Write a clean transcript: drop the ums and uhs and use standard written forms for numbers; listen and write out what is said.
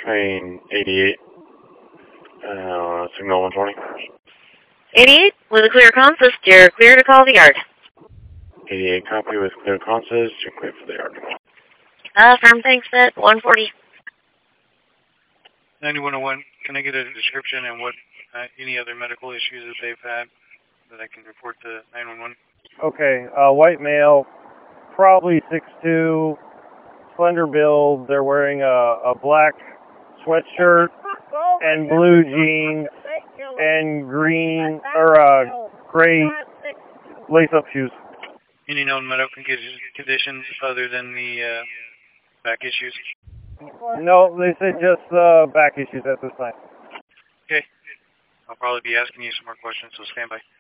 Train 88, signal 120. 88, with a clear consist, you're clear to call the yard. 88, copy with clear consist, you're clear for the yard. Firm thanks at 140. 9101, can I get a description and what any other medical issues that they've had that I can report to 911? Okay, white male, probably 6'2", slender build. They're wearing a black sweatshirt and blue jeans and green or gray lace-up shoes. Any known medical conditions other than the back issues? No, they said just back issues at this time. Okay. I'll probably be asking you some more questions, so stand by.